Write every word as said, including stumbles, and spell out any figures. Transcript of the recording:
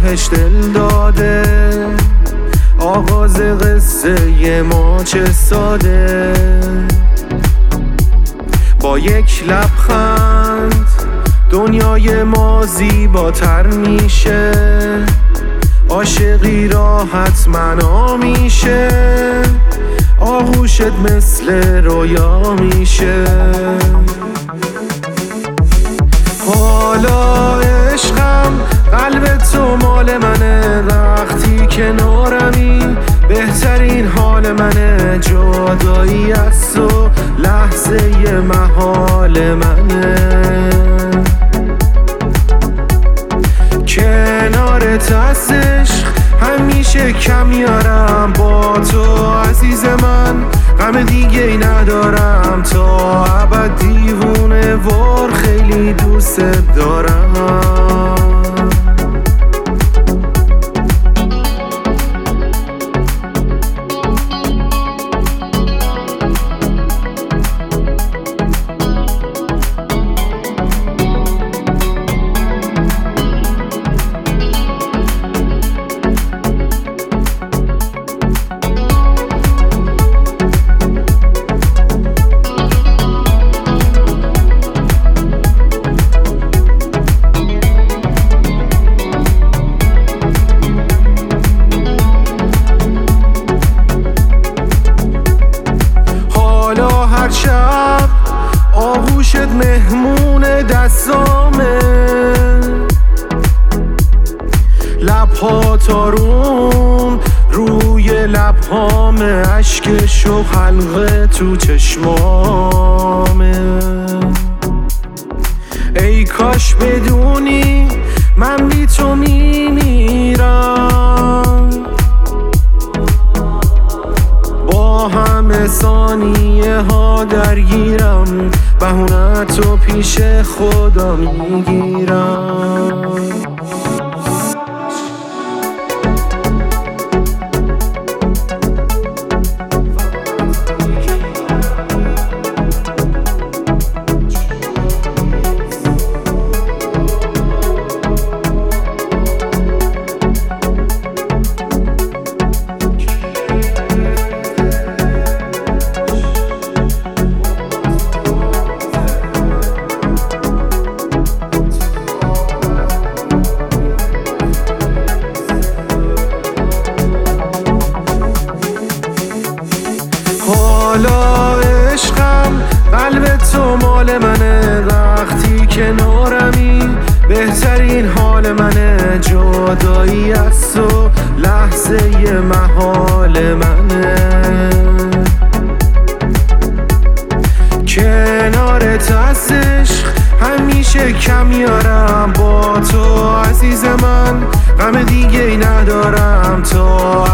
بهش دل داده، آغاز قصه ما چه ساده. با یک لبخند دنیای ما زیباتر میشه، عاشقی را حتما میشه، آغوشت مثل رویا میشه. حالا عشقم قلب تو مال منه، وقتی کنارمی بهترین حال منه، جدایی از تو لحظه محال منه. کنارت از عشق همیشه کم میارم، با تو عزیز من غم دیگه ای ندارم، تا ابد دیوونه وار خیلی دوست دارم. شب آغوشت مهمون دستامه، لبها تارون روی لبهامه، عشقش و حلقه تو چشمامه. ای کاش بدونی من بی تو میمیرم، با همه ثانیه ها درگیرم، بهونه تو پیش خدا میگیرم. حالا عشقم قلب تو مال منه، وقتی کنارمی بهترین حال منه، جدایی از تو لحظه محال منه. کنارت از عشق همیشه کم میارم، با تو عزیز من غم دیگه ای ندارم، تا